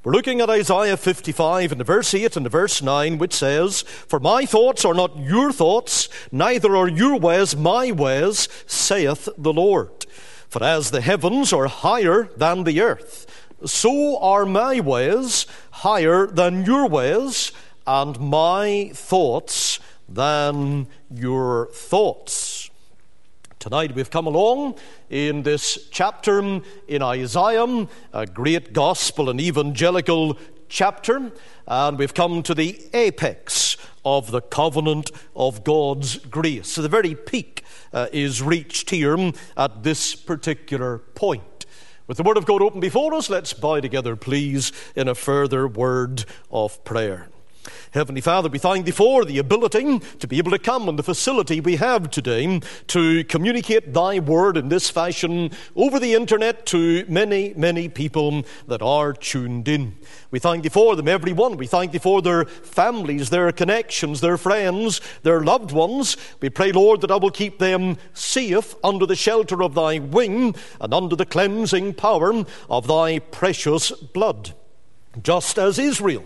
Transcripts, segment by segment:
We're looking at Isaiah 55 and verse 8 and verse 9, which says, "For my thoughts are not your thoughts, neither are your ways my ways, saith the Lord. For as the heavens are higher than the earth, so are my ways higher than your ways, and my thoughts than your thoughts." Tonight we've come along in this chapter in Isaiah, a great gospel and evangelical chapter, and we've come to the apex of the covenant of God's grace. So the very peak is reached here at this particular point. With the Word of God open before us, let's bow together, please, in a further word of prayer. Heavenly Father, we thank Thee for the ability to be able to come and the facility we have today to communicate Thy Word in this fashion over the internet to many, many people that are tuned in. We thank Thee for them, everyone. We thank Thee for their families, their connections, their friends, their loved ones. We pray, Lord, that I will keep them safe under the shelter of Thy wing and under the cleansing power of Thy precious blood. Just as Israel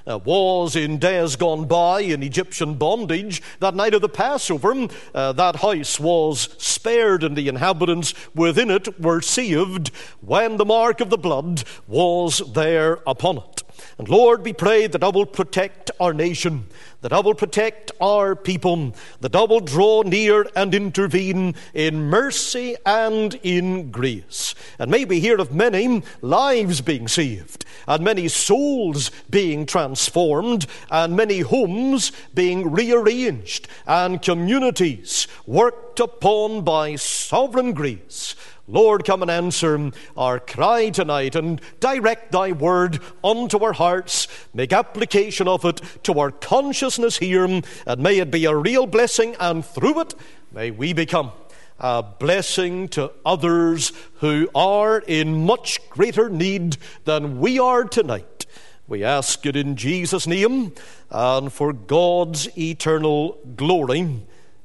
was in days gone by in Egyptian bondage, that night of the Passover, that house was spared and the inhabitants within it were saved when the mark of the blood was there upon it. And Lord, we pray that I will protect our nation, that I will protect our people, that I will draw near and intervene in mercy and in grace. And may we hear of many lives being saved, and many souls being transformed, and many homes being rearranged, and communities worked upon by sovereign grace. Lord, come and answer our cry tonight and direct Thy Word unto our hearts. Make application of it to our consciousness here, and may it be a real blessing, and through it may we become a blessing to others who are in much greater need than we are tonight. We ask it in Jesus' name and for God's eternal glory.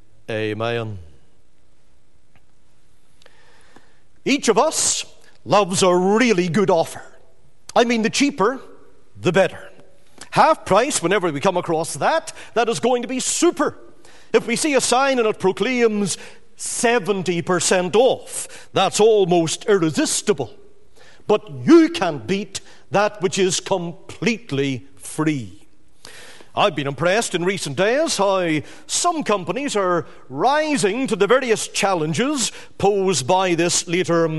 Amen. Each of us loves a really good offer. I mean, the cheaper, the better. Half price, whenever we come across that is going to be super. If we see a sign and it proclaims 70% off, that's almost irresistible. But you can't beat that which is completely free. I've been impressed in recent days how some companies are rising to the various challenges posed by this later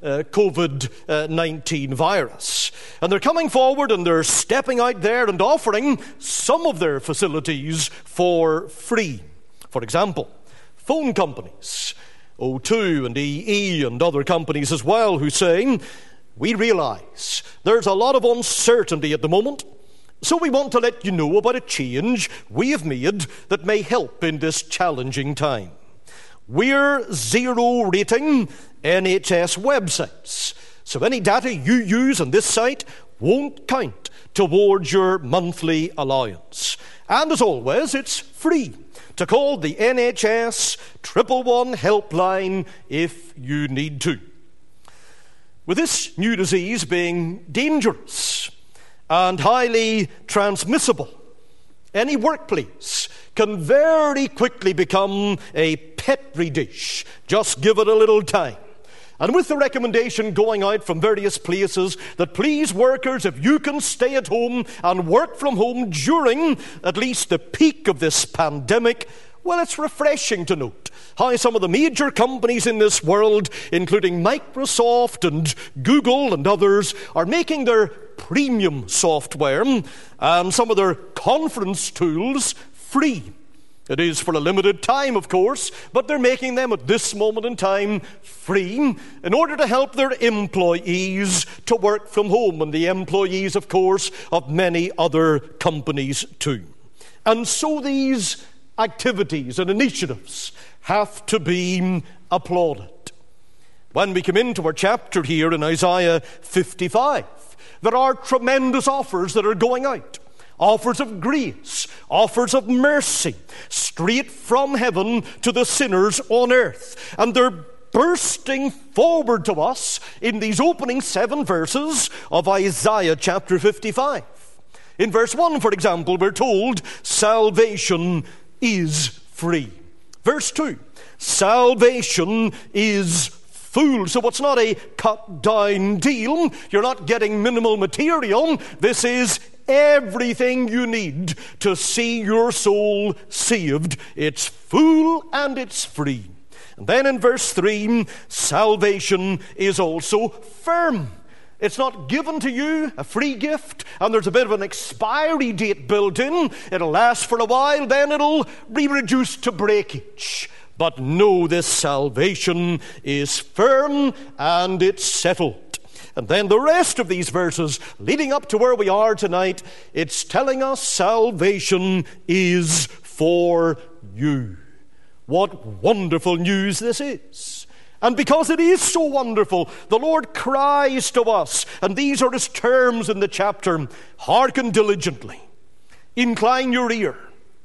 COVID-19 virus. And they're coming forward and they're stepping out there and offering some of their facilities for free. For example, phone companies, O2 and EE and other companies as well, who say, "We realize there's a lot of uncertainty at the moment, so we want to let you know about a change we have made that may help in this challenging time. We're zero rating NHS websites, so any data you use on this site won't count towards your monthly allowance. And as always, it's free to call the NHS 111 helpline if you need to." With this new disease being dangerous and highly transmissible, any workplace can very quickly become a petri dish. Just give it a little time. And with the recommendation going out from various places that please workers, if you can stay at home and work from home during at least the peak of this pandemic, well, it's refreshing to note how some of the major companies in this world, including Microsoft and Google and others, are making their premium software and some of their conference tools free. It is for a limited time, of course, but they're making them at this moment in time free in order to help their employees to work from home, and the employees, of course, of many other companies too. And so these activities and initiatives have to be applauded. When we come into our chapter here in Isaiah 55, there are tremendous offers that are going out. Offers of grace, offers of mercy, straight from heaven to the sinners on earth. And they're bursting forward to us in these opening 7 verses of Isaiah chapter 55. In verse 1, for example, we're told salvation is free. Verse 2, salvation is full. So it's not a cut-down deal. You're not getting minimal material. This is everything you need to see your soul saved. It's full and it's free. And then in verse 3, salvation is also firm. It's not given to you, a free gift, and there's a bit of an expiry date built in. It'll last for a while, then it'll be reduced to breakage. But no, this salvation is firm and it's settled. And then the rest of these verses, leading up to where we are tonight, it's telling us salvation is for you. What wonderful news this is. And because it is so wonderful, the Lord cries to us, and these are his terms in the chapter: hearken diligently, incline your ear,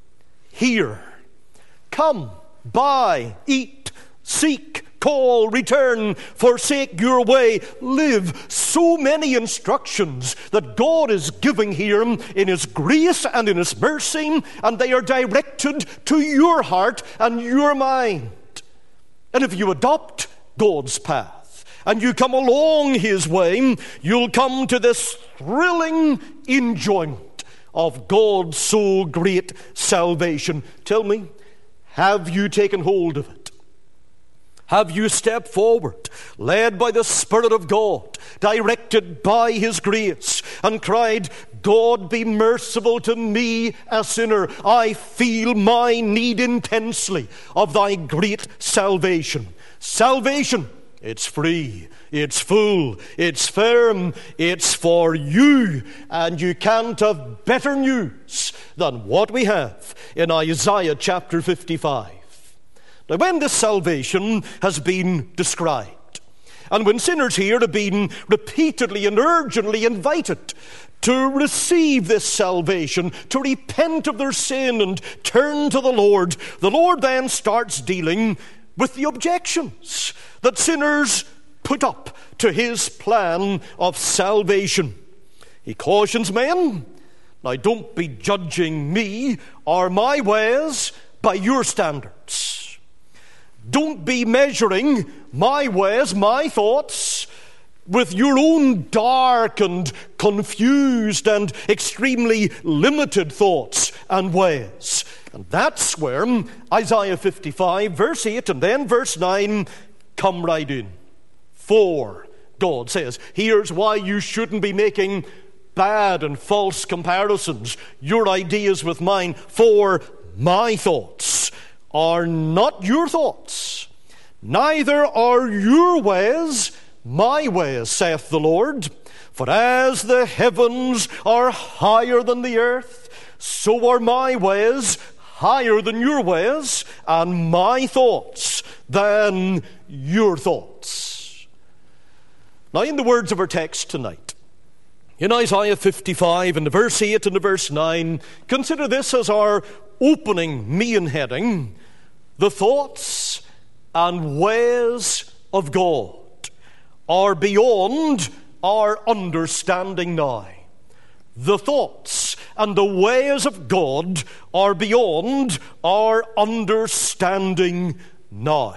hear, come, buy, eat, seek, call, return, forsake your way, live. So many instructions that God is giving here in his grace and in his mercy, and they are directed to your heart and your mind. And if you adopt God's path and you come along his way, you'll come to this thrilling enjoyment of God's so great salvation. Tell me, have you taken hold of it? Have you stepped forward, led by the Spirit of God, directed by his grace, and cried, God, be merciful to me, a sinner. I feel my need intensely of thy great salvation. Salvation, it's free, it's full, it's firm, it's for you. And you can't have better news than what we have in Isaiah chapter 55. Now, when this salvation has been described, and when sinners here have been repeatedly and urgently invited to receive this salvation, to repent of their sin and turn to the Lord then starts dealing with the objections that sinners put up to his plan of salvation. He cautions men, now don't be judging me or my ways by your standards. Don't be measuring my ways, my thoughts, with your own dark and confused and extremely limited thoughts and ways. And that's where Isaiah 55, verse 8, and then verse 9 come right in. For, God says, here's why you shouldn't be making bad and false comparisons, your ideas with mine. For my thoughts are not your thoughts, neither are your ways my ways, saith the Lord. For as the heavens are higher than the earth, so are my ways higher than your ways, and my thoughts than your thoughts. Now, in the words of our text tonight, in Isaiah 55, in the verse 8 and the verse 9, consider this as our opening main heading: the thoughts and ways of God are beyond our understanding now. The thoughts and the ways of God are beyond our understanding now.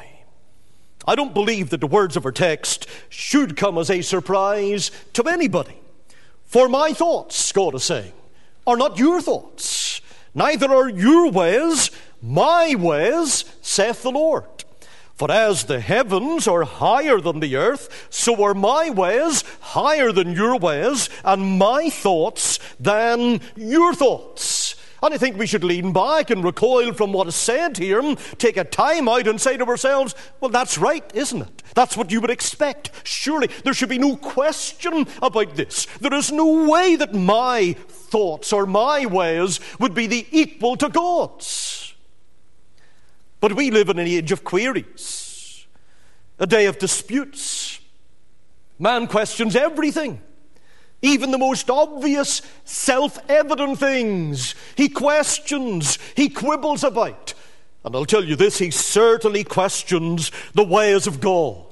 I don't believe that the words of our text should come as a surprise to anybody. For my thoughts, God is saying, are not your thoughts, neither are your ways my ways, saith the Lord. For as the heavens are higher than the earth, so are my ways higher than your ways, and my thoughts than your thoughts. And I think we should lean back and recoil from what is said here, take a time out and say to ourselves, well, that's right, isn't it? That's what you would expect. Surely there should be no question about this. There is no way that my thoughts or my ways would be the equal to God's. But we live in an age of queries, a day of disputes. Man questions everything, even the most obvious, self-evident things. He questions, he quibbles about. And I'll tell you this, he certainly questions the ways of God.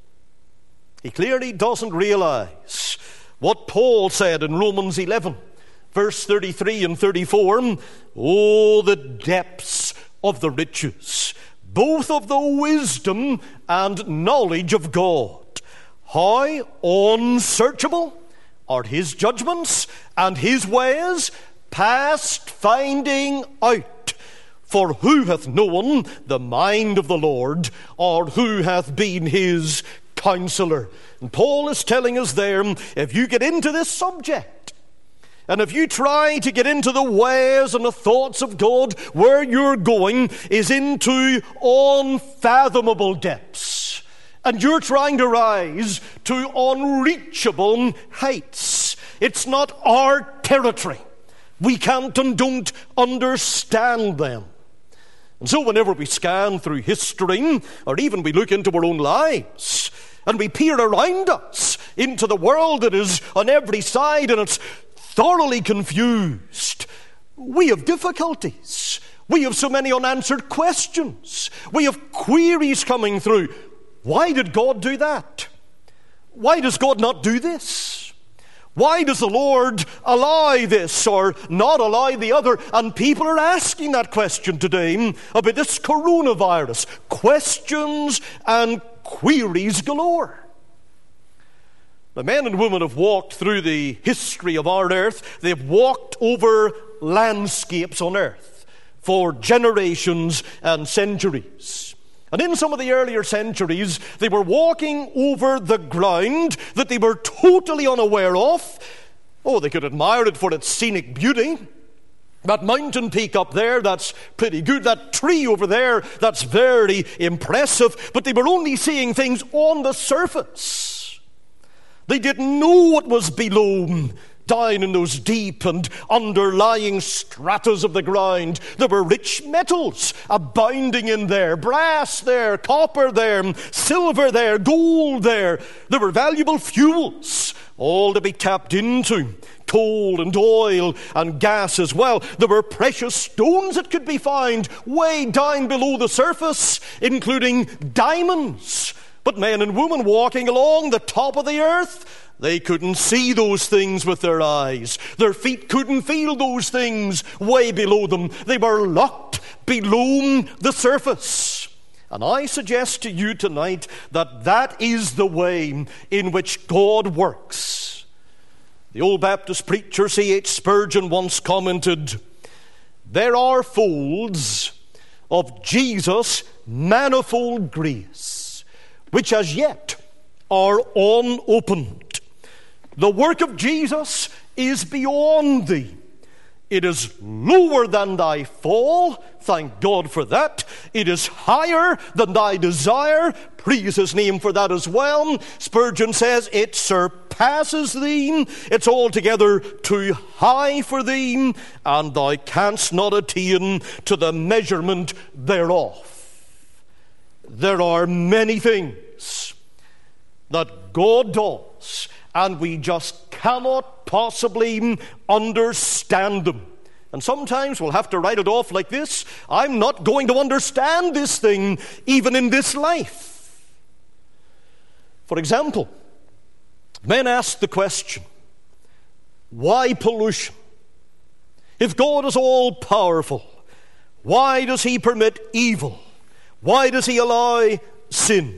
He clearly doesn't realize what Paul said in Romans 11, verse 33 and 34. Oh, the depths of the riches, both of the wisdom and knowledge of God. How unsearchable are his judgments and his ways, past finding out. For who hath known the mind of the Lord, or who hath been his counselor? And Paul is telling us there, if you get into this subject, and if you try to get into the ways and the thoughts of God, where you're going is into unfathomable depths. And you're trying to rise to unreachable heights. It's not our territory. We can't and don't understand them. And so whenever we scan through history, or even we look into our own lives, and we peer around us into the world that is on every side and it's thoroughly confused, we have difficulties. We have so many unanswered questions. We have queries coming through. Why did God do that? Why does God not do this? Why does the Lord allow this or not allow the other? And people are asking that question today about this coronavirus. Questions and queries galore. The men and women have walked through the history of our earth. They've walked over landscapes on earth for generations and centuries. And in some of the earlier centuries, they were walking over the ground that they were totally unaware of. Oh, they could admire it for its scenic beauty. That mountain peak up there, that's pretty good. That tree over there, that's very impressive. But they were only seeing things on the surface. They didn't know what was below, down in those deep and underlying stratas of the ground. There were rich metals abounding in there. Brass there, copper there, silver there, gold there. There were valuable fuels, all to be tapped into. Coal and oil and gas as well. There were precious stones that could be found way down below the surface, including diamonds. But men and women walking along the top of the earth, they couldn't see those things with their eyes. Their feet couldn't feel those things way below them. They were locked below the surface. And I suggest to you tonight that that is the way in which God works. The old Baptist preacher C.H. Spurgeon once commented, "There are folds of Jesus' manifold grace, which as yet are unopened. The work of Jesus is beyond thee. It is lower than thy fall. Thank God for that. It is higher than thy desire. Praise his name for that as well." Spurgeon says, "It surpasses thee. It's altogether too high for thee, and thou canst not attain to the measurement thereof." There are many things that God does, and we just cannot possibly understand them. And sometimes we'll have to write it off like this: I'm not going to understand this thing even in this life. For example, men ask the question, why pollution? If God is all-powerful, why does he permit evil? Why does he allow sin?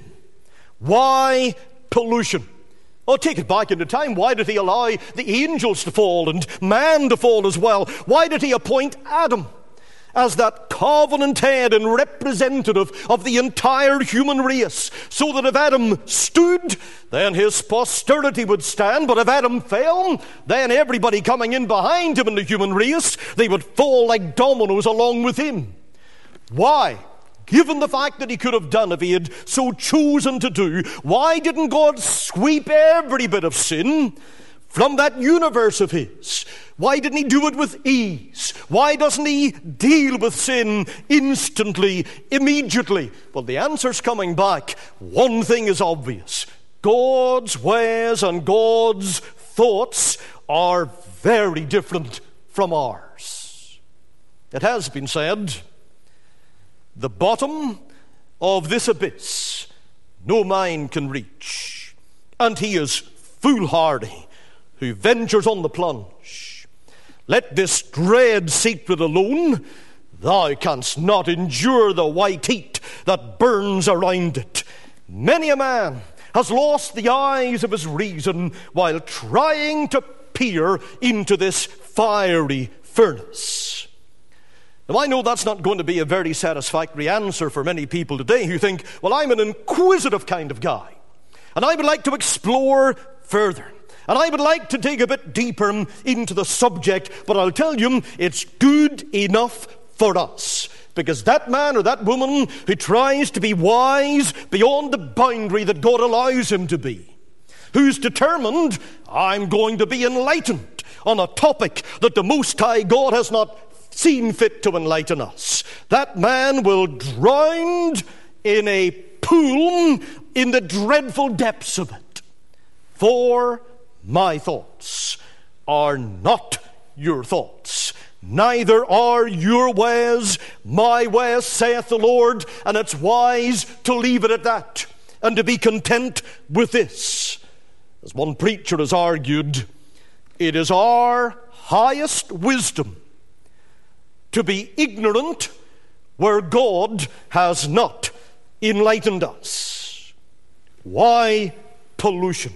Why pollution? Oh, take it back into time. Why did he allow the angels to fall and man to fall as well? Why did he appoint Adam as that covenant head and representative of the entire human race, so that if Adam stood, then his posterity would stand, but if Adam fell, then everybody coming in behind him in the human race, they would fall like dominoes along with him? Why? Given the fact that he could have done if he had so chosen to do, why didn't God sweep every bit of sin from that universe of his? Why didn't he do it with ease? Why doesn't he deal with sin instantly, immediately? Well, the answer's coming back. One thing is obvious. God's ways and God's thoughts are very different from ours. It has been said The bottom of this abyss no man can reach, and he is foolhardy who ventures on the plunge. Let this dread secret alone, thou canst not endure the white heat that burns around it. Many a man has lost the eyes of his reason while trying to peer into this fiery furnace. Now, I know that's not going to be a very satisfactory answer for many people today who think, well, I'm an inquisitive kind of guy, and I would like to explore further, and I would like to dig a bit deeper into the subject, but I'll tell you, it's good enough for us. Because that man or that woman who tries to be wise beyond the boundary that God allows him to be, who's determined, I'm going to be enlightened on a topic that the Most High God has not seen fit to enlighten us, that man will drown in a pool in the dreadful depths of it. For my thoughts are not your thoughts, neither are your ways my ways, saith the Lord. And it's wise to leave it at that and to be content with this. As one preacher has argued, it is our highest wisdom to be ignorant where God has not enlightened us. Why pollution?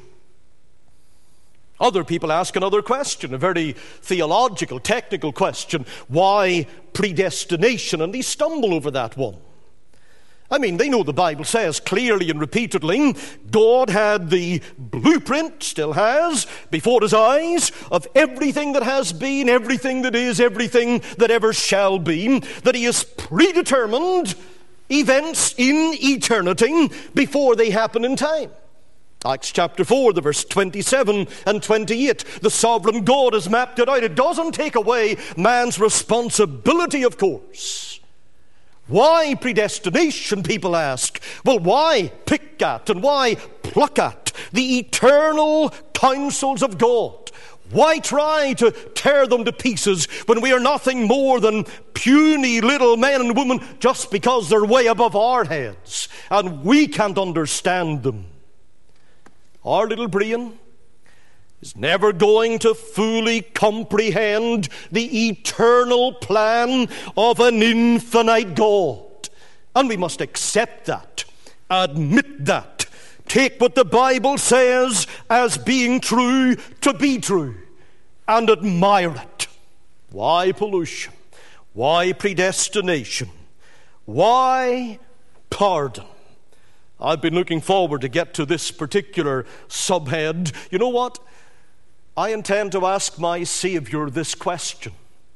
Other people ask another question, a very theological, technical question. Why predestination? And they stumble over that one. I mean, they know the Bible says clearly and repeatedly, God had the blueprint, still has, before his eyes, of everything that has been, everything that is, everything that ever shall be, that he has predetermined events in eternity before they happen in time. Acts chapter 4, the verse 27 and 28. The sovereign God has mapped it out. It doesn't take away man's responsibility, of course. Why predestination, people ask? Well, why pick at and why pluck at the eternal counsels of God? Why try to tear them to pieces when we are nothing more than puny little men and women just because they're way above our heads and we can't understand them? Our little brain is never going to fully comprehend the eternal plan of an infinite God. And we must accept that, admit that, take what the Bible says as being true to be true, and admire it. Why pollution? Why predestination? Why pardon? I've been looking forward to get to this particular subhead. You know what? I intend to ask my Savior this question.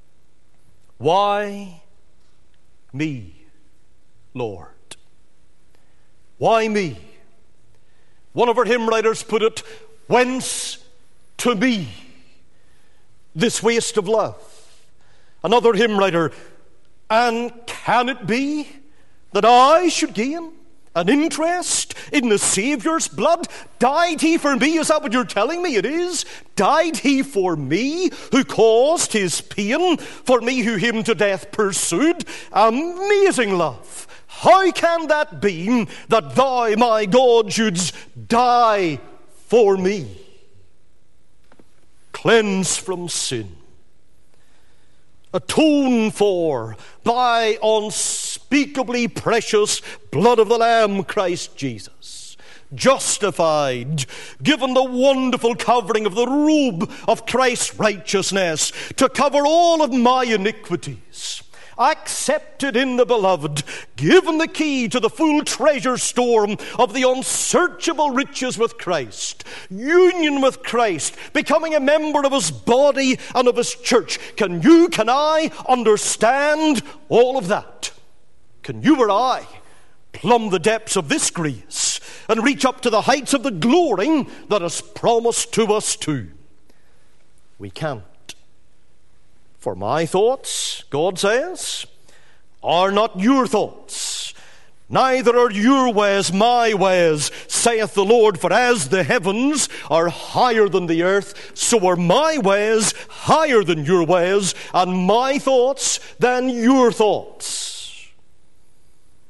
Why me, Lord? Why me? One of our hymn writers put it, whence to me this waste of love? Another hymn writer, and can it be that I should gain an interest in the Savior's blood? Died he for me? Is that what you're telling me it is? Died he for me who caused his pain? For me who him to death pursued? Amazing love. How can that be that thou, my God, shouldst die for me? Cleanse from sin, atone for by unspeakably precious blood of the Lamb, Christ Jesus. Justified, given the wonderful covering of the robe of Christ's righteousness to cover all of my iniquities. Accepted in the beloved, given the key to the full treasure store of the unsearchable riches with Christ, union with Christ, becoming a member of his body and of his church. Can I understand all of that? Can you or I plumb the depths of this grace and reach up to the heights of the glory that is promised to us too? We can't. For my thoughts, God says, are not your thoughts, neither are your ways my ways, saith the Lord. For as the heavens are higher than the earth, so are my ways higher than your ways, and my thoughts than your thoughts.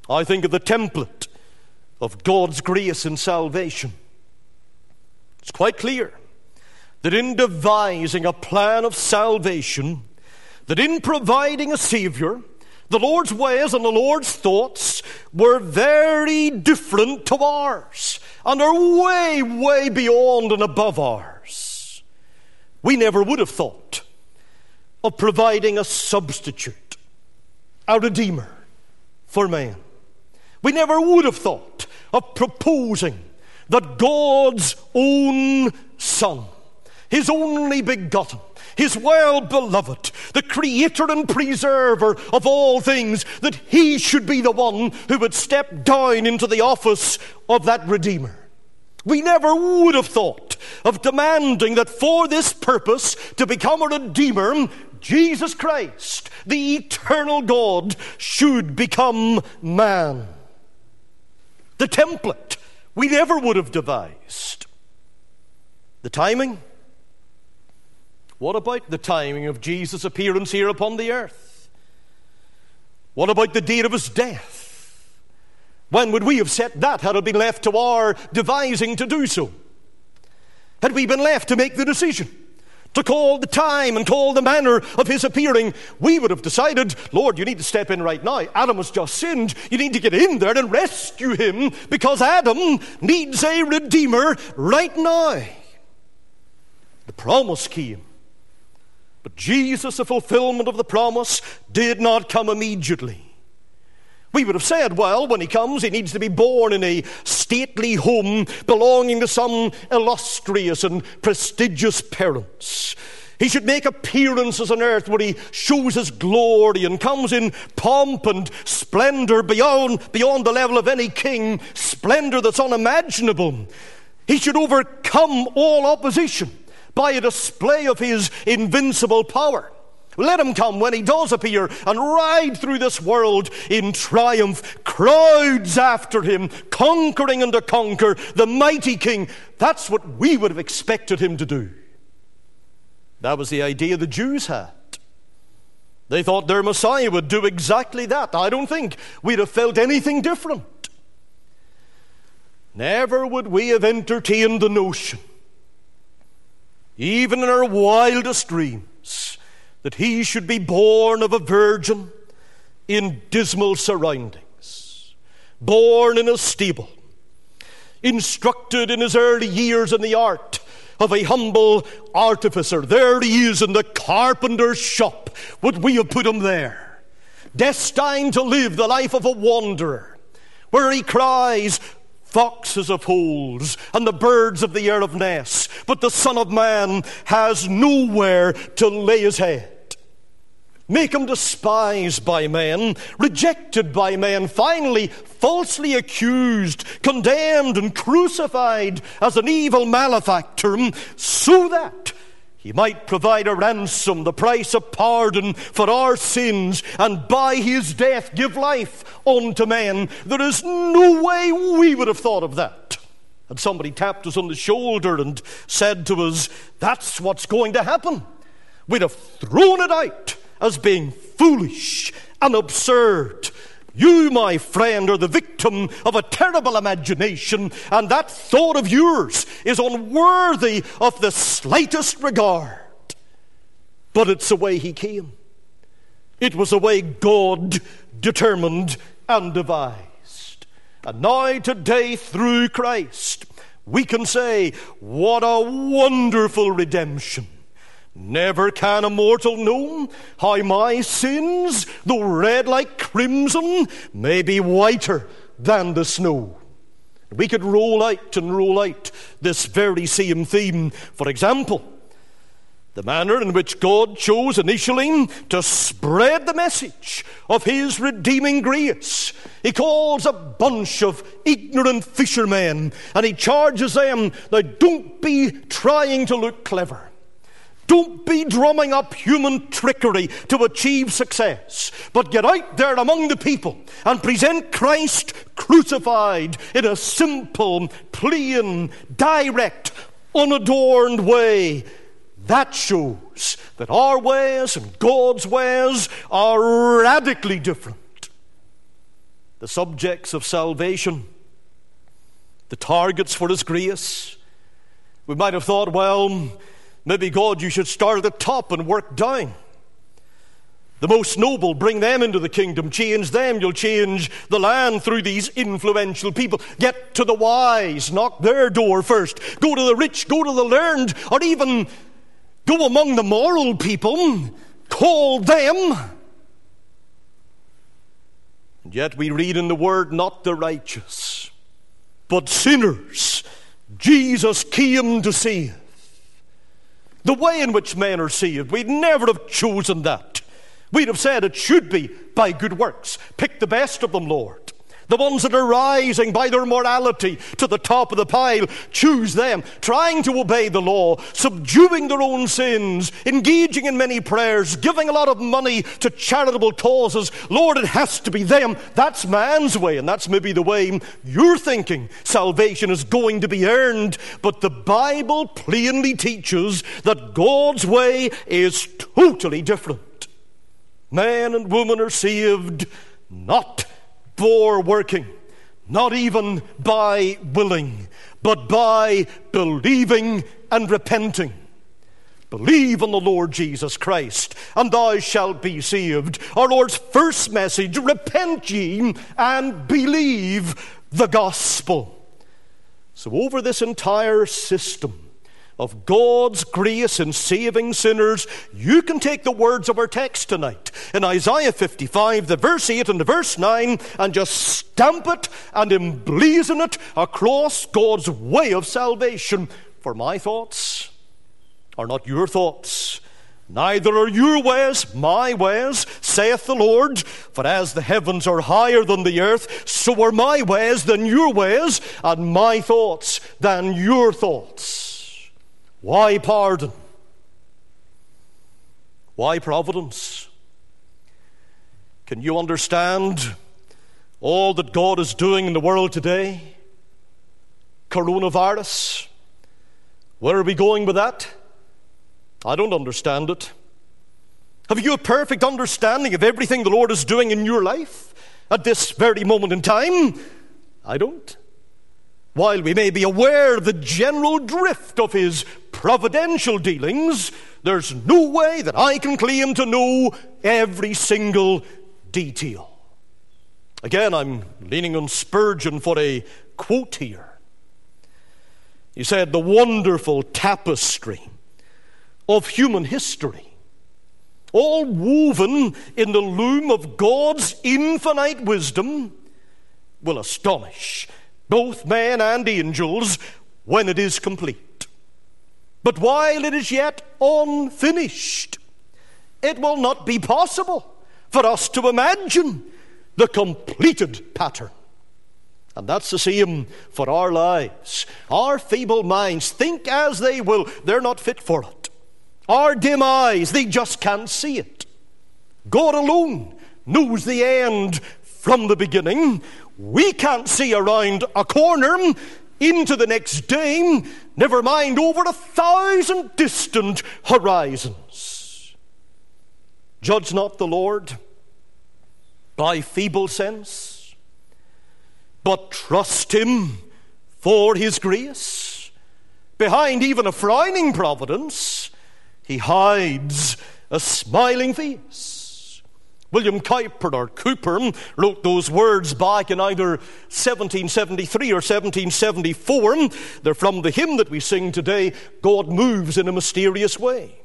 I think of the template of God's grace in salvation. It's quite clear that in devising a plan of salvation, that in providing a Savior, the Lord's ways and the Lord's thoughts were very different to ours and are way, way beyond and above ours. We never would have thought of providing a substitute, a redeemer for man. We never would have thought of proposing that God's own Son, His only begotten, His well-beloved, the creator and preserver of all things, that He should be the one who would step down into the office of that Redeemer. We never would have thought of demanding that for this purpose, to become a Redeemer, Jesus Christ, the eternal God, should become man. The template we never would have devised. The timing? What about the timing of Jesus' appearance here upon the earth? What about the date of His death? When would we have set that had it been left to our devising to do so? Had we been left to make the decision, to call the time and call the manner of His appearing, we would have decided, Lord, you need to step in right now. Adam has just sinned. You need to get in there and rescue him because Adam needs a Redeemer right now. The promise came. But Jesus, the fulfillment of the promise, did not come immediately. We would have said, well, when He comes, He needs to be born in a stately home belonging to some illustrious and prestigious parents. He should make appearances on earth where He shows His glory and comes in pomp and splendor beyond the level of any king, splendor that's unimaginable. He should overcome all opposition by a display of His invincible power. Let Him come when He does appear and ride through this world in triumph. Crowds after Him, conquering and to conquer, the mighty King. That's what we would have expected Him to do. That was the idea the Jews had. They thought their Messiah would do exactly that. I don't think we'd have felt anything different. Never would we have entertained the notion, even in our wildest dreams, that He should be born of a virgin in dismal surroundings, born in a stable, instructed in His early years in the art of a humble artificer. There He is in the carpenter's shop. Would we have put Him there? Destined to live the life of a wanderer, where He cries, foxes have holes, and the birds of the air have nests, but the Son of Man has nowhere to lay His head. Make Him despised by men, rejected by men, finally falsely accused, condemned and crucified as an evil malefactor, so that He might provide a ransom, the price of pardon for our sins, and by His death give life unto men. There is no way we would have thought of that. And somebody tapped us on the shoulder and said to us, that's what's going to happen. We'd have thrown it out as being foolish and absurd. You, my friend, are the victim of a terrible imagination, and that thought of yours is unworthy of the slightest regard. But it's the way He came. It was the way God determined and devised. And now today, through Christ, we can say, what a wonderful redemption. Never can a mortal know how my sins, though red like crimson, may be whiter than the snow. We could roll out this very same theme. For example, the manner in which God chose initially to spread the message of His redeeming grace. He calls a bunch of ignorant fishermen and He charges them, now don't be trying to look clever. Don't be drumming up human trickery to achieve success, but get out there among the people and present Christ crucified in a simple, plain, direct, unadorned way. That shows that our ways and God's ways are radically different. the subjects of salvation, the targets for His grace. We might have thought, well, maybe God, you should start at the top and work down. The most noble, bring them into the kingdom, change them. You'll change the land through these influential people. Get to the wise, knock their door first. Go to the rich, go to the learned, or even go among the moral people, call them. And yet we read in the Word, not the righteous, but sinners Jesus came to save. The way in which men are saved, we'd never have chosen that. We'd have said it should be by good works. Pick the best of them, Lord. The ones that are rising by their morality to the top of the pile, choose them, trying to obey the law, subduing their own sins, engaging in many prayers, giving a lot of money to charitable causes. Lord, it has to be them. That's man's way, and that's maybe the way you're thinking salvation is going to be earned. But the Bible plainly teaches that God's way is totally different. Man and woman are saved not for working, not even by willing, but by believing and repenting. Believe on the Lord Jesus Christ, and thou shalt be saved. Our Lord's first message, repent ye and believe the gospel. So over this entire system of God's grace in saving sinners, you can take the words of our text tonight in Isaiah 55, the verse 8 and the verse 9, and just stamp it and emblazon it across God's way of salvation. For my thoughts are not your thoughts, neither are your ways my ways, saith the Lord. For as the heavens are higher than the earth, so are my ways than your ways, and my thoughts than your thoughts. Why pardon? Why providence? Can you understand all that God is doing in the world today? Coronavirus. Where are we going with that? I don't understand it. Have you a perfect understanding of everything the Lord is doing in your life at this very moment in time? I don't. While we may be aware of the general drift of His providential dealings, there's no way that I can claim to know every single detail. Again, I'm leaning on Spurgeon for a quote here. He said, the wonderful tapestry of human history, all woven in the loom of God's infinite wisdom, will astonish both men and angels when it is complete. But while it is yet unfinished, it will not be possible for us to imagine the completed pattern. And that's the same for our lives. Our feeble minds, think as they will, they're not fit for it. Our dim eyes, they just can't see it. God alone knows the end from the beginning. We can't see around a corner into the next day, never mind over 1,000 distant horizons. Judge not the Lord by feeble sense, but trust Him for His grace. Behind even a frowning providence, He hides a smiling face. William Cowper wrote those words back in either 1773 or 1774. They're from the hymn that we sing today, God Moves in a Mysterious Way.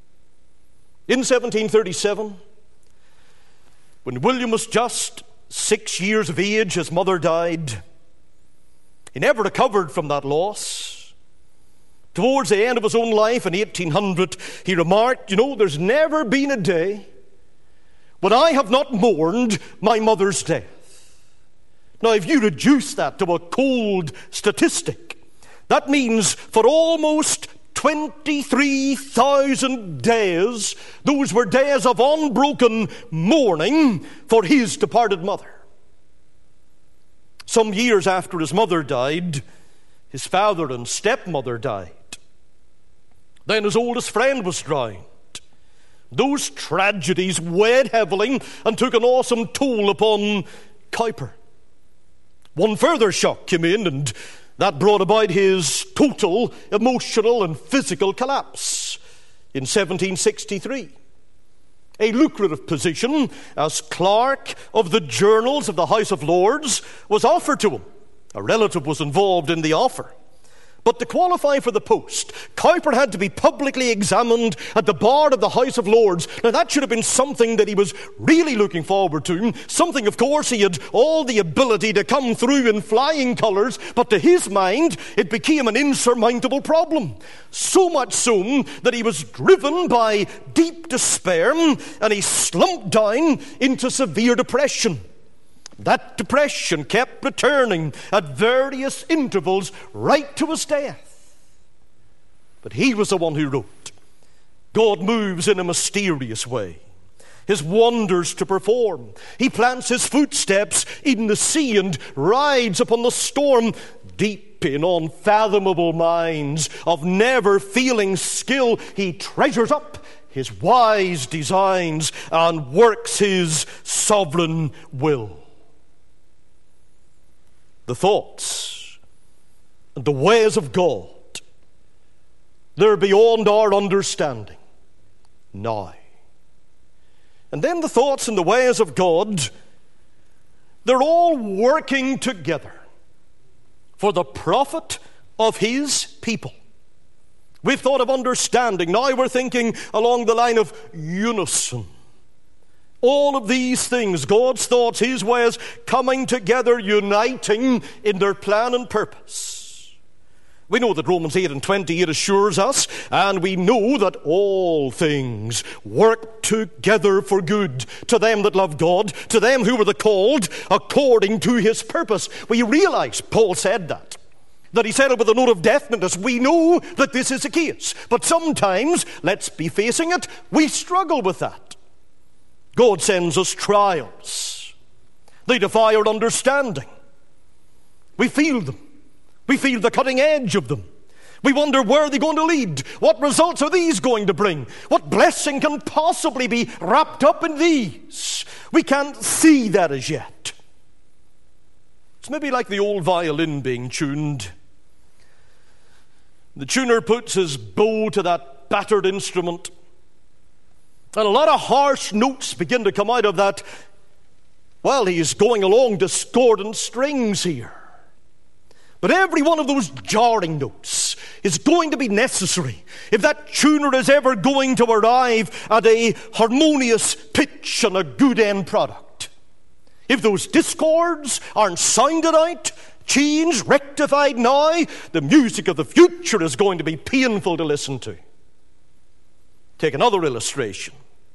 In 1737, when William was just 6 years of age, his mother died. He never recovered from that loss. Towards the end of his own life in 1800, he remarked, there's never been a day when I have not mourned my mother's death. Now, if you reduce that to a cold statistic, that means for almost 23,000 days, those were days of unbroken mourning for his departed mother. Some years after his mother died, his father and stepmother died. Then his oldest friend was drowned. Those tragedies weighed heavily and took an awesome toll upon Cowper. One further shock came in, and that brought about his total emotional and physical collapse in 1763. A lucrative position as clerk of the journals of the House of Lords was offered to him. A relative was involved in the offer. But to qualify for the post, Cowper had to be publicly examined at the bar of the House of Lords. Now, that should have been something that he was really looking forward to. Something, of course, he had all the ability to come through in flying colours, but to his mind, it became an insurmountable problem. So much so that he was driven by deep despair, and he slumped down into severe depression. That depression kept returning at various intervals right to his death. But he was the one who wrote, God moves in a mysterious way, his wonders to perform. He plants his footsteps in the sea and rides upon the storm. Deep in unfathomable minds of never-failing skill, he treasures up his wise designs and works his sovereign will. The thoughts and the ways of God, they're beyond our understanding now. And then the thoughts and the ways of God, they're all working together for the profit of his people. We've thought of understanding. Now we're thinking along the line of unison. All of these things, God's thoughts, his ways, coming together, uniting in their plan and purpose. We know that Romans 8:28 assures us, and we know that all things work together for good to them that love God, to them who were the called according to his purpose. We realize Paul said that he said it with a note of definiteness. We know that this is the case, but sometimes, let's be facing it, we struggle with that. God sends us trials. They defy our understanding. We feel them. We feel the cutting edge of them. We wonder, where are they going to lead? What results are these going to bring? What blessing can possibly be wrapped up in these? We can't see that as yet. It's maybe like the old violin being tuned. The tuner puts his bow to that battered instrument, and a lot of harsh notes begin to come out of that. Well, he's going along discordant strings here. But every one of those jarring notes is going to be necessary if that tuner is ever going to arrive at a harmonious pitch and a good end product. If those discords aren't sounded out, changed, rectified now, the music of the future is going to be painful to listen to. Take another illustration.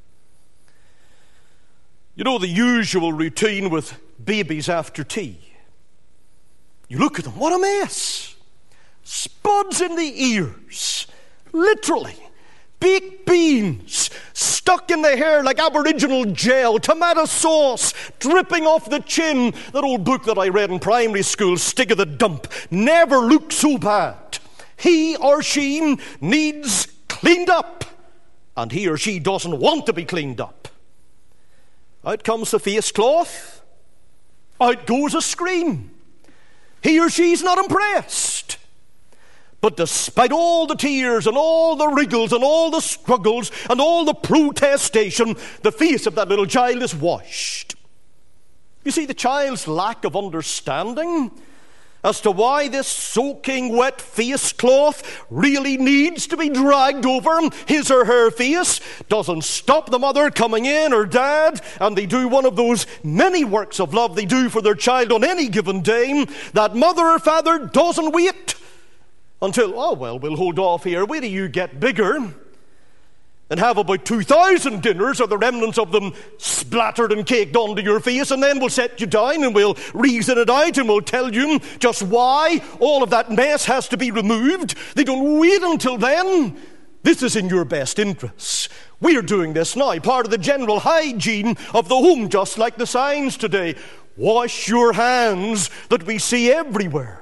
You know the usual routine with babies after tea. You look at them, what a mess. Spuds in the ears, literally. Baked beans stuck in the hair like Aboriginal gel, tomato sauce dripping off the chin. That old book that I read in primary school, Stick of the Dump, never looked so bad. He or she needs cleaned up, and he or she doesn't want to be cleaned up. Out comes the face cloth. Out goes a scream. He or she's not impressed. But despite all the tears and all the wriggles and all the struggles and all the protestation, the face of that little child is washed. You see, the child's lack of understanding as to why this soaking wet face cloth really needs to be dragged over his or her face doesn't stop the mother coming in, or dad, and they do one of those many works of love they do for their child on any given day. That mother or father doesn't wait until, oh well, we'll hold off here, wait till you get bigger and have about 2,000 dinners or the remnants of them splattered and caked onto your face, and then we'll set you down and we'll reason it out and we'll tell you just why all of that mess has to be removed. They don't wait until then. This is in your best interests. We're doing this now, part of the general hygiene of the home, just like the signs today. Wash your hands that we see everywhere.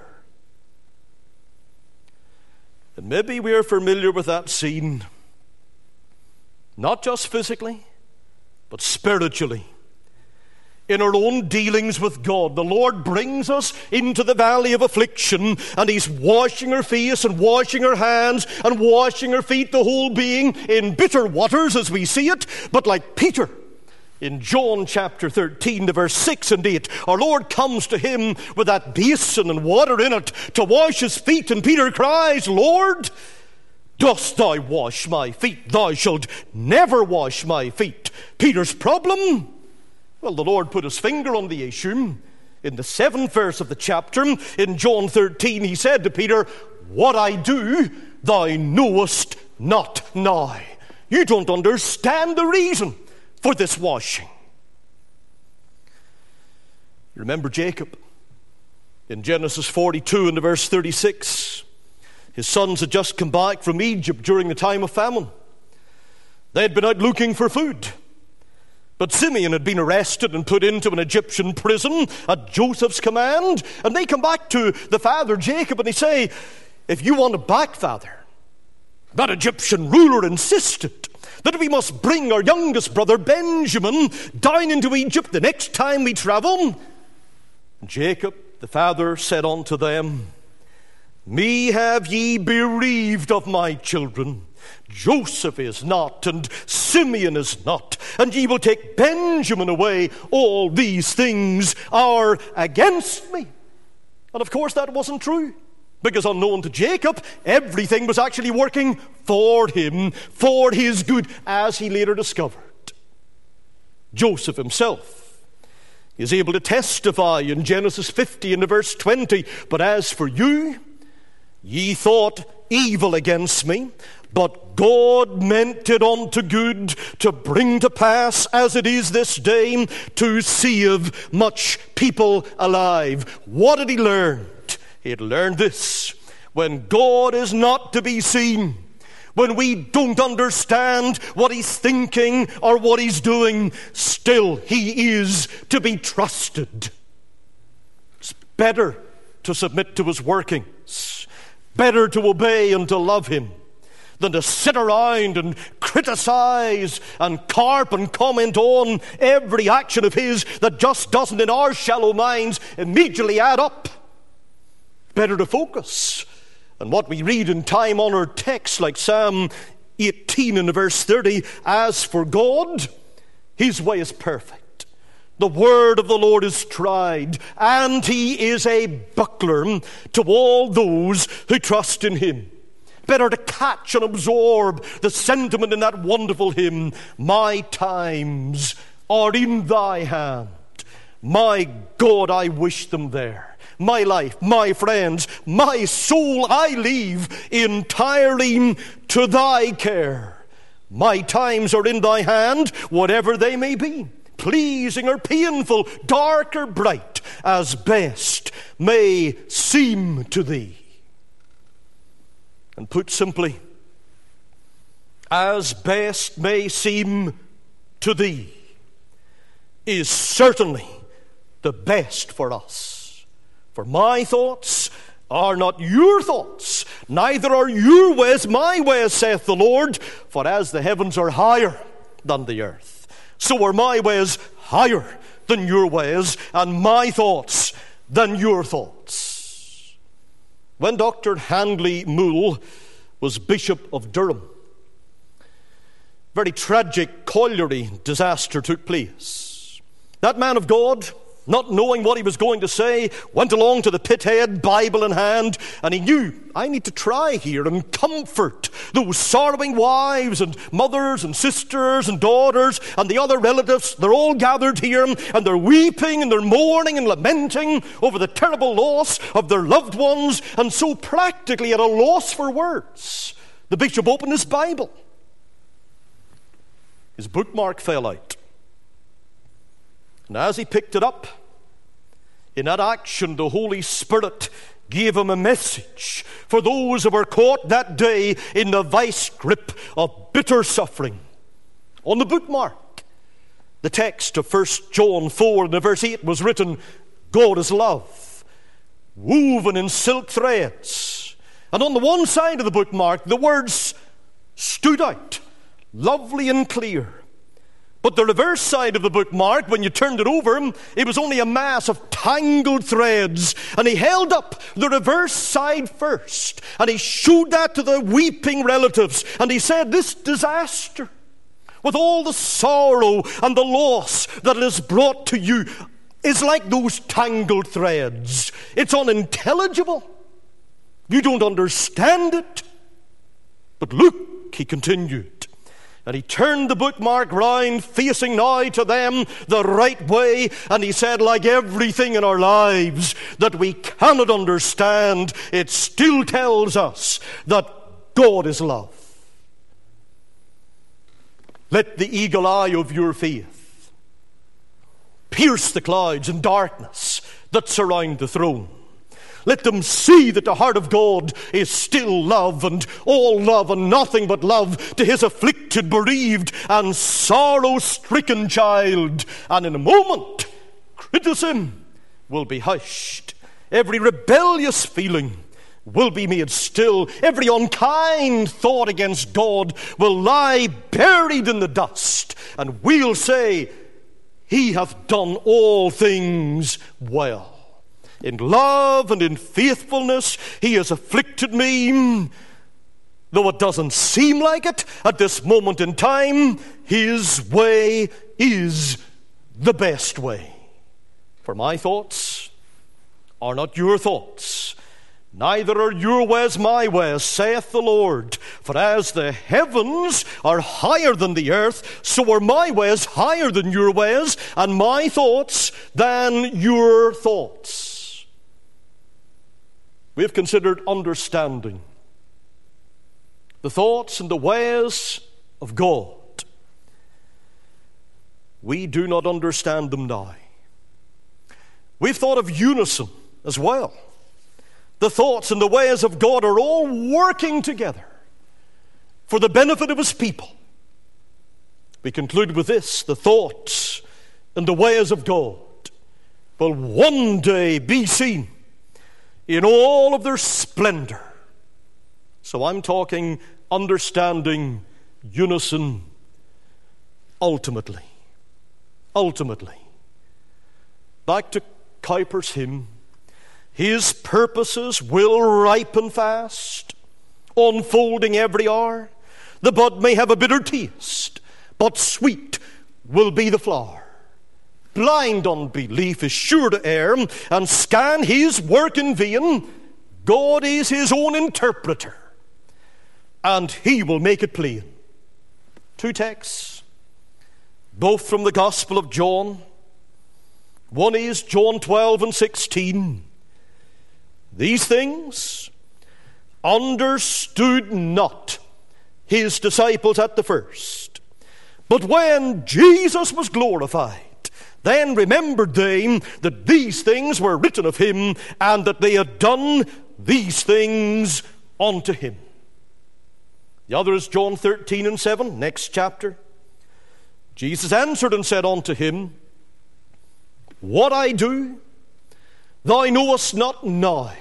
And maybe we're familiar with that scene, not just physically, but spiritually, in our own dealings with God. The Lord brings us into the valley of affliction, and He's washing our face and washing our hands and washing our feet, the whole being, in bitter waters as we see it. But like Peter, in John chapter 13, to verse 6 and 8, our Lord comes to him with that basin and water in it to wash his feet, and Peter cries, "Lord, dost thou wash my feet? Thou shalt never wash my feet." Peter's problem? Well, the Lord put his finger on the issue. In the 7th verse of the chapter, in John 13, He said to Peter, "What I do, thou knowest not now." You don't understand the reason for this washing. You remember Jacob in Genesis 42 and verse 36. His sons had just come back from Egypt during the time of famine. They had been out looking for food. But Simeon had been arrested and put into an Egyptian prison at Joseph's command. And they come back to the father Jacob and they say, "If you want it back, Father, that Egyptian ruler insisted that we must bring our youngest brother Benjamin down into Egypt the next time we travel." And Jacob, the father, said unto them, "Me have ye bereaved of my children. Joseph is not, and Simeon is not, and ye will take Benjamin away. All these things are against me." And of course that wasn't true, because unknown to Jacob, everything was actually working for him, for his good, as he later discovered. Joseph himself is able to testify in Genesis 50 and verse 20, "But as for you, ye thought evil against me, but God meant it unto good, to bring to pass, as it is this day, to save much people alive." What had he learned? He had learned this: when God is not to be seen, when we don't understand what He's thinking or what He's doing, still He is to be trusted. It's better to submit to His workings, better to obey and to love Him, than to sit around and criticize and carp and comment on every action of His that just doesn't, in our shallow minds, immediately add up. Better to focus on what we read in time-honored texts like Psalm 18 and verse 30. "As for God, His way is perfect. The word of the Lord is tried, and He is a buckler to all those who trust in Him." Better to catch and absorb the sentiment in that wonderful hymn, "My times are in Thy hand. My God, I wish them there. My life, my friends, my soul I leave entirely to Thy care. My times are in Thy hand, whatever they may be, pleasing or painful, dark or bright, as best may seem to Thee." And put simply, as best may seem to Thee is certainly the best for us. "For my thoughts are not your thoughts, neither are your ways my ways, saith the Lord. For as the heavens are higher than the earth, so are my ways higher than your ways, and my thoughts than your thoughts." When Dr. Handley Moule was Bishop of Durham, a very tragic colliery disaster took place. That man of God, not knowing what he was going to say, went along to the pit head, Bible in hand, and he knew, I need to try here and comfort those sorrowing wives and mothers and sisters and daughters and the other relatives. They're all gathered here, and they're weeping and they're mourning and lamenting over the terrible loss of their loved ones, and so practically at a loss for words, the bishop opened his Bible. His bookmark fell out. And as he picked it up, in that action, the Holy Spirit gave him a message for those who were caught that day in the vice grip of bitter suffering. On the bookmark, the text of 1 John 4 and verse 8 was written, "God is love, woven in silk threads." And on the one side of the bookmark, the words stood out, lovely and clear. But the reverse side of the bookmark, when you turned it over, it was only a mass of tangled threads. And he held up the reverse side first. And he showed that to the weeping relatives. And he said, this disaster, with all the sorrow and the loss that it has brought to you, is like those tangled threads. It's unintelligible. You don't understand it. But look, he continued, and he turned the bookmark round, facing now to them the right way, and he said, like everything in our lives that we cannot understand, it still tells us that God is love. Let the eagle eye of your faith pierce the clouds and darkness that surround the throne. Let them see that the heart of God is still love, and all love and nothing but love to his afflicted, bereaved, and sorrow-stricken child. And in a moment, criticism will be hushed. Every rebellious feeling will be made still. Every unkind thought against God will lie buried in the dust. And we'll say, he hath done all things well. In love and in faithfulness, he has afflicted me. Though it doesn't seem like it at this moment in time, his way is the best way. For my thoughts are not your thoughts, neither are your ways my ways, saith the Lord. For as the heavens are higher than the earth, so are my ways higher than your ways, and my thoughts than your thoughts. We have considered understanding the thoughts and the ways of God. We do not understand them now. We've thought of unison as well. The thoughts and the ways of God are all working together for the benefit of his people. We conclude with this: the thoughts and the ways of God will one day be seen in all of their splendor. So I'm talking understanding, unison, ultimately. Ultimately. Back to Cowper's hymn. His purposes will ripen fast, unfolding every hour. The bud may have a bitter taste, but sweet will be the flower. Blind unbelief is sure to err and scan his work in vain. God is his own interpreter, and he will make it plain. Two texts, both from the Gospel of John. One is John 12 and 16. These things understood not his disciples at the first, but when Jesus was glorified, then remembered they that these things were written of him, and that they had done these things unto him. The other is John 13 and 7, next chapter. Jesus answered and said unto him, what I do, thou knowest not now,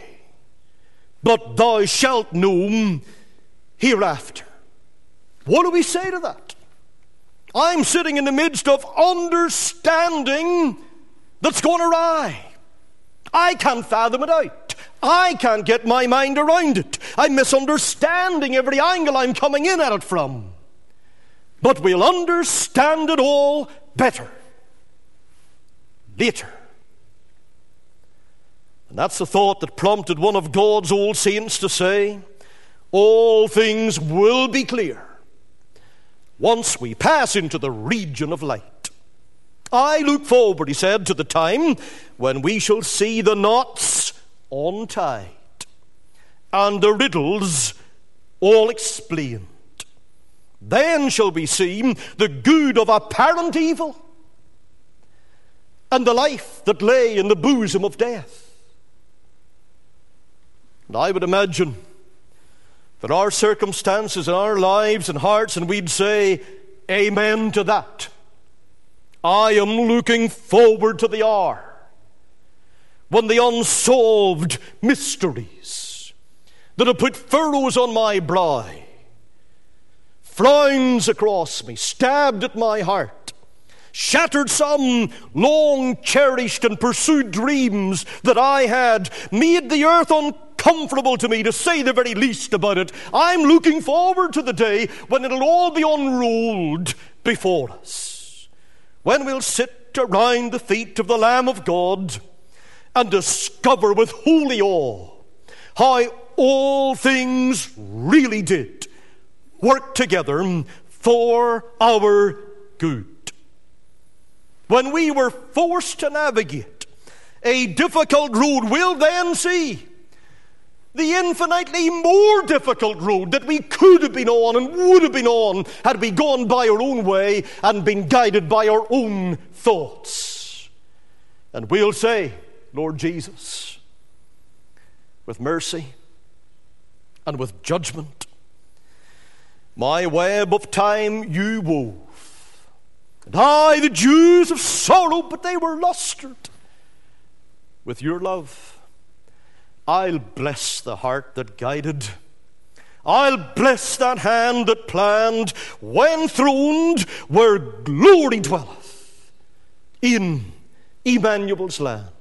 but thou shalt know hereafter. What do we say to that? I'm sitting in the midst of understanding that's gone awry. I can't fathom it out. I can't get my mind around it. I'm misunderstanding every angle I'm coming in at it from. But we'll understand it all better later. And that's the thought that prompted one of God's old saints to say, all things will be clear once we pass into the region of light. I look forward, he said, to the time when we shall see the knots untied and the riddles all explained. Then shall we see the good of apparent evil and the life that lay in the bosom of death. And I would imagine that our circumstances and our lives and hearts, and we'd say, amen to that. I am looking forward to the hour when the unsolved mysteries that have put furrows on my brow, frowns across me, stabbed at my heart, shattered some long cherished and pursued dreams that I had, made the earth uncomfortable to me, to say the very least about it. I'm looking forward to the day when it'll all be unrolled before us, when we'll sit around the feet of the Lamb of God and discover with holy awe how all things really did work together for our good. When we were forced to navigate a difficult road, we'll then see the infinitely more difficult road that we could have been on and would have been on had we gone by our own way and been guided by our own thoughts. And we'll say, Lord Jesus, with mercy and with judgment, my web of time you wove. And I, the dews of sorrow, but they were lustered with your love. I'll bless the heart that guided. I'll bless that hand that planned, when throned where glory dwelleth in Emmanuel's land.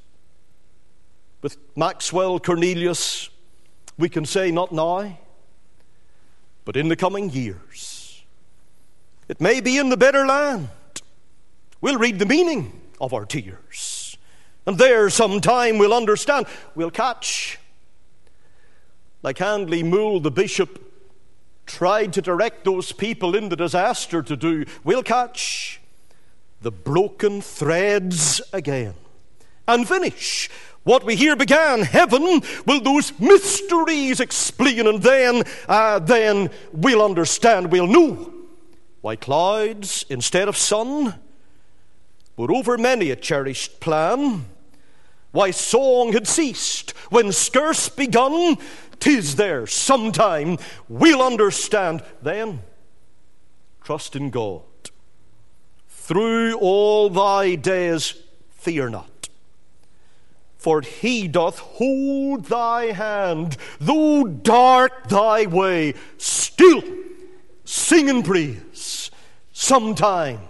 With Maxwell Cornelius, we can say not now, but in the coming years. It may be in the better land. We'll read the meaning of our tears, and there sometime we'll understand. We'll catch, like Handley Moule, the bishop, tried to direct those people in the disaster to do. We'll catch the broken threads again and finish what we here began. Heaven will those mysteries explain, and then we'll understand, we'll know why clouds instead of sun were over many a cherished plan, why song had ceased when scarce begun. 'Tis there sometime we'll understand. Then trust in God. Through all thy days fear not, for he doth hold thy hand. Though dark thy way, still sing and praise. Sometime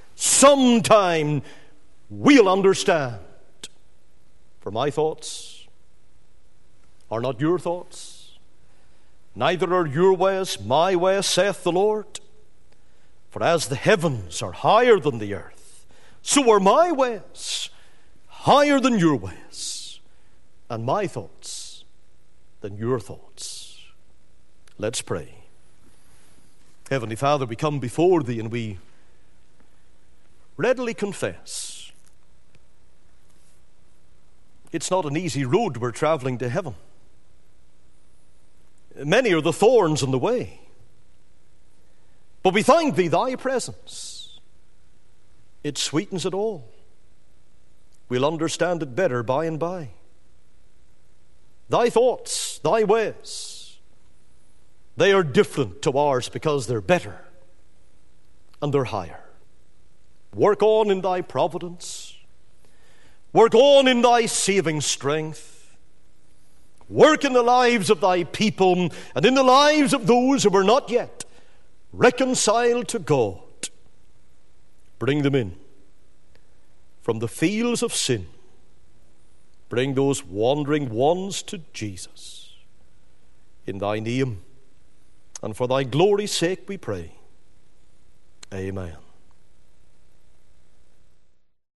we'll understand. For my thoughts are not your thoughts, neither are your ways my ways, saith the Lord. For as the heavens are higher than the earth, so are my ways higher than your ways, and my thoughts than your thoughts. Let's pray. Heavenly Father, we come before Thee and we readily confess it's not an easy road we're traveling to heaven. Many are the thorns in the way. But we thank Thee, Thy presence. It sweetens it all. We'll understand it better by and by. Thy thoughts, Thy ways, they are different to ours because they're better and they're higher. Work on in Thy providence. Work on in Thy saving strength. Work in the lives of Thy people and in the lives of those who are not yet reconciled to God. Bring them in from the fields of sin. Bring those wandering ones to Jesus. In Thy name and for Thy glory's sake we pray. Amen.